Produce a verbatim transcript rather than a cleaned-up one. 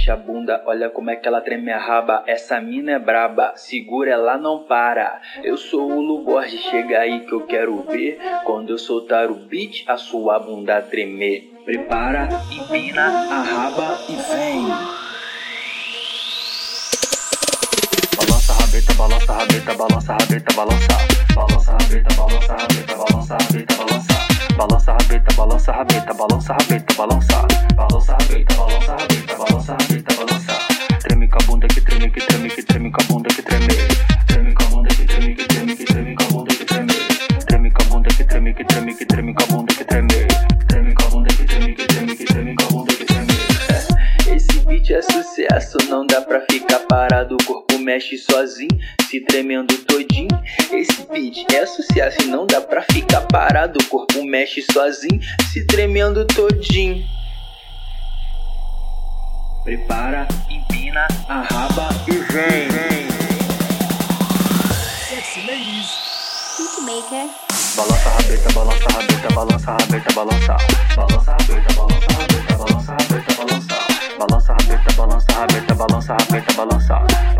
mexe a bunda, olha como é que ela treme a raba. Essa mina é braba, segura, ela não para. Eu sou o Lu Borges, chega aí que eu quero ver. Quando eu soltar o beat, a sua bunda tremer. Prepara, empina a raba e vem. Balança a rabeta, balança a rabeta, balança a rabeta, balança. Balança a rabeta, balança a rabeta, balança a rabeta, balança. Balança a rabeta, balança a rabeta, balança a rabeta, balança. Balança a rabeta, balança a rabeta, balança a rabeta, balança. Treme com a bunda que treme, que treme, que treme com a bunda que treme. Treme com a bunda que treme, que treme, que treme com a bunda que treme. Treme com a bunda que treme, que treme, que treme com a bunda que treme. Treme com a bunda que treme, que treme, que treme com a bunda que treme. Esse beat é sucesso, não dá pra ficar parado, o corpo mexe sozinho, se tremendo todinho. Esse beat é sucesso e não dá pra ficar parado, o corpo mexe sozinho, se tremendo todinho. Prepara, empina a raba e vem. Sexy ladies. Beatmaker. Balança a rabeta, balança a rabeta, balança a rabeta, balança. Balança a rabeta, balança a rabeta, balança a rabeta, balança. Balança a rabeta, balança a rabeta, balança a rabeta, balança.